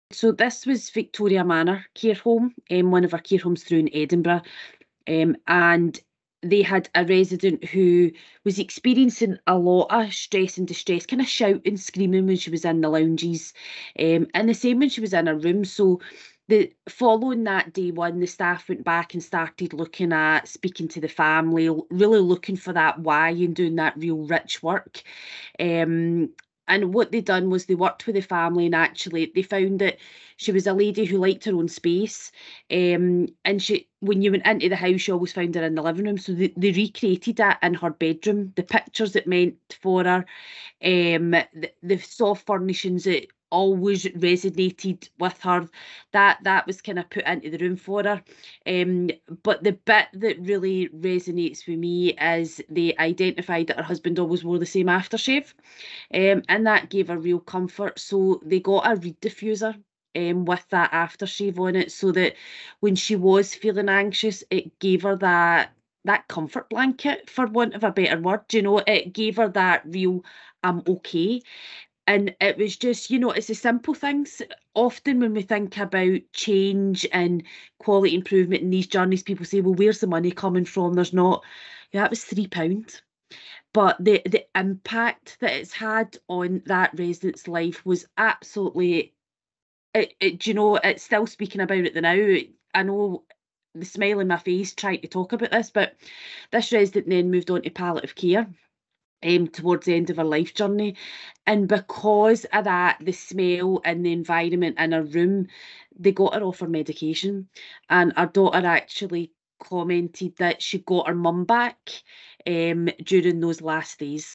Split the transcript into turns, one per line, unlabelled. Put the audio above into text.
So this was Victoria Manor Care Home, one of our care homes through in Edinburgh, and they had a resident who was experiencing a lot of stress and distress, kind of shouting, screaming when she was in the lounges, and the same when she was in her room. So the following that day one, the staff went back and started looking at speaking to the family, really looking for that why and doing that real rich work. Um, and what they done was they worked with the family, and actually they found that she was a lady who liked her own space. And she, when you went into the house, you always found her in the living room. So they recreated that in her bedroom, the pictures it meant for her, the soft furnishings that always resonated with her, that was kind of put into the room for her. But the bit that really resonates with me is they identified that her husband always wore the same aftershave, and that gave her real comfort. So they got a reed diffuser. With that aftershave on it, so that when she was feeling anxious, it gave her that comfort blanket, for want of a better word. You know, it gave her that real I'm okay. And it was just, it's the simple things. Often when we think about change and quality improvement in these journeys, people say, well, where's the money coming from? There's not. Yeah, that was £3. But the impact that it's had on that resident's life was absolutely it's still speaking about it the now. I know the smile in my face trying to talk about this, but this resident then moved on to palliative care towards the end of her life journey. And because of that, the smell and the environment in her room, they got her off her medication. And our daughter actually commented that she got her mum back during those last days.